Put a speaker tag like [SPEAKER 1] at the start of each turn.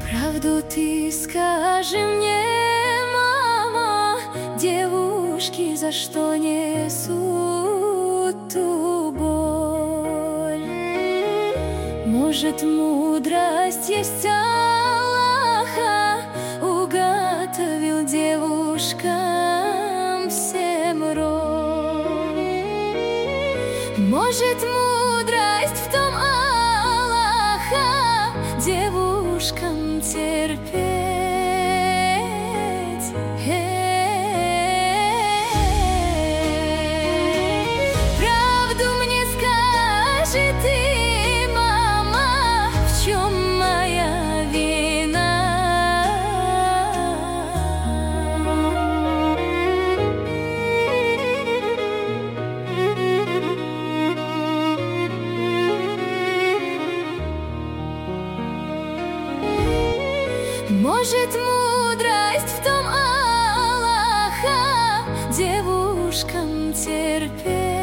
[SPEAKER 1] Правду ты скажи мне, мама, девушки за что несут ту боль? Может, мудрость есть Аллаха, уготовил девушкам всем роль. Может, мудрость в том Аллаха, девушкам терпеть. Правду мне скажи ты, мама, в чем моя вина? Может, мудрость в том Аллаха, девушкам терпеть.